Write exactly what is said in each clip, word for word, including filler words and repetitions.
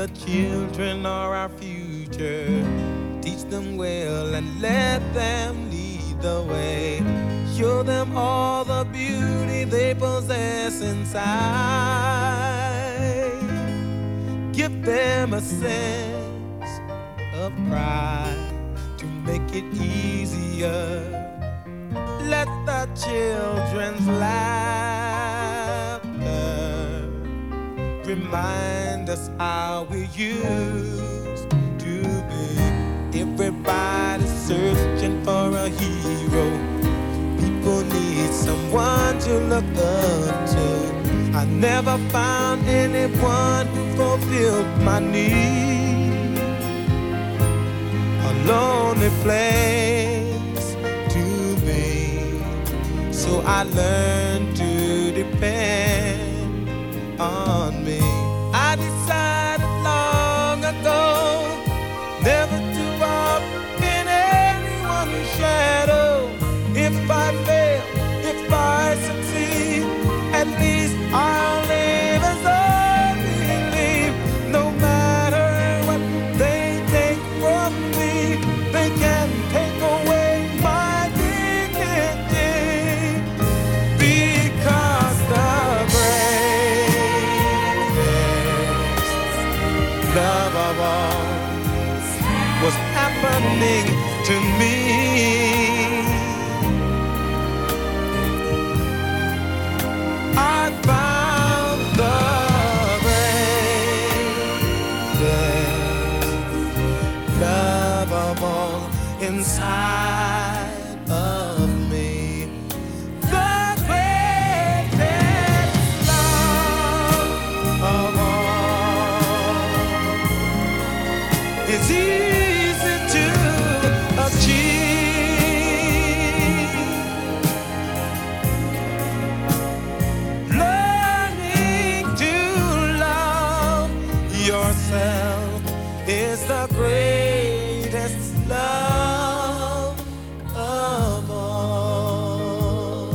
the children are our future. Teach them well and let them lead the way. Show them all the beauty they possess inside. Give them a sense of pride to make it easier. Let the children's laughter remind us how we used to be. Everybody's searching for a hero. People need someone to look up to. I never found anyone who fulfilled my need. A lonely place to be. So I learned to depend on me. I decided long ago never to walk in anyone's shadow. If I fail, if I succeed, at least I'll live as I believe. No matter what they take from me, they can take away my dignity. Because the greatest love of all was happening to me. I found the greatest love of all inside of me. The greatest love of all is easy to achieve. Learning to love yourself is the greatest love of all.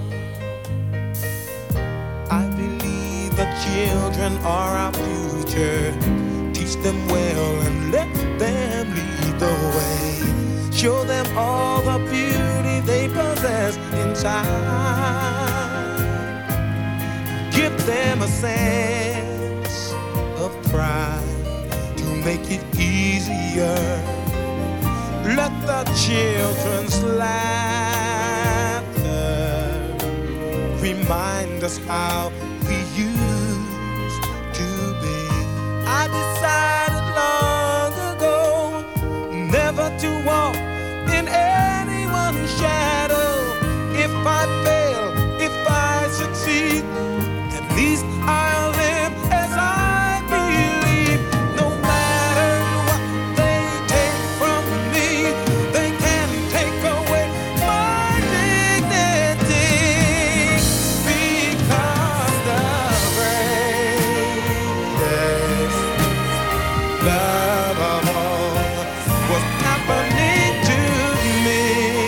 I believe the children are our future. Teach them well and let them lead the way. Show them all the beauty they possess inside. Give them a sense of pride to make it easier. Let the children's laughter remind us how we used to be. I decided long ago never to walk in anyone's shadow. If I fail, if I succeed, at least I'll live as I believe. No matter what they take from me, they can take away my dignity. Because the greatest love of all was happening to me.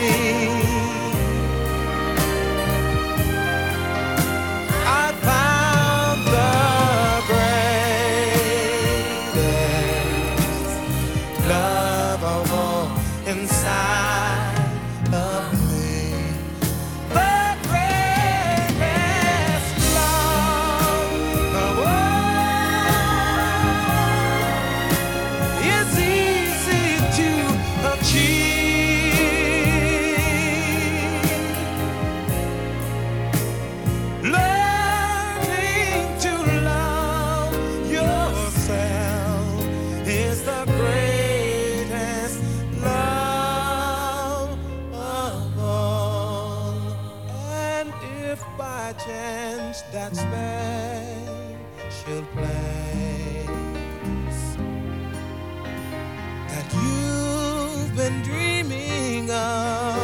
I found the greatest love of all inside of me. The greatest love of all is easy to achieve. Learning to love yourself is the greatest love of all. And if by chance that special place that you've been dreaming of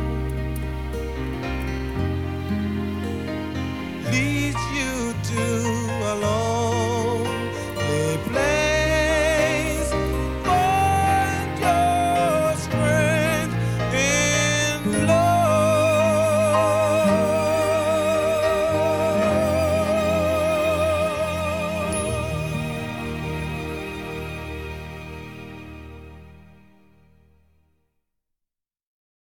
leads you to